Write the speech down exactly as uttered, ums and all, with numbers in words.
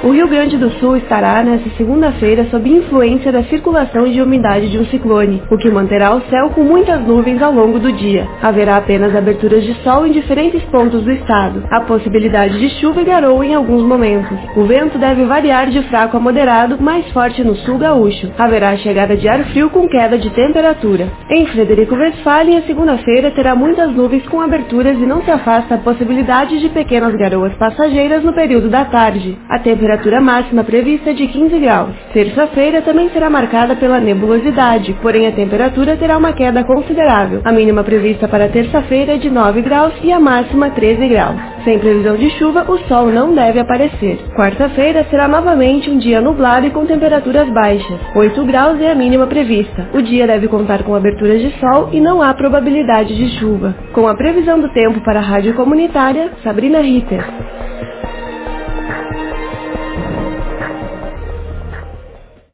O Rio Grande do Sul estará nesta segunda-feira sob influência da circulação de umidade de um ciclone, o que manterá o céu com muitas nuvens ao longo do dia. Haverá apenas aberturas de sol em diferentes pontos do estado. Há possibilidade de chuva e garoa em alguns momentos. O vento deve variar de fraco a moderado, mais forte no sul gaúcho. Haverá chegada de ar frio com queda de temperatura. Em Frederico Westphalen, a segunda-feira terá muitas nuvens com aberturas e não se afasta a possibilidade de pequenas garoas passageiras no período da tarde. A temperatura A temperatura máxima prevista é de quinze graus. Terça-feira também será marcada pela nebulosidade, porém a temperatura terá uma queda considerável. A mínima prevista para terça-feira é de nove graus e a máxima treze graus. Sem previsão de chuva, o sol não deve aparecer. Quarta-feira será novamente um dia nublado e com temperaturas baixas. oito graus é a mínima prevista. O dia deve contar com aberturas de sol e não há probabilidade de chuva. Com a previsão do tempo para a Rádio Comunitária, Sabrina Ritter.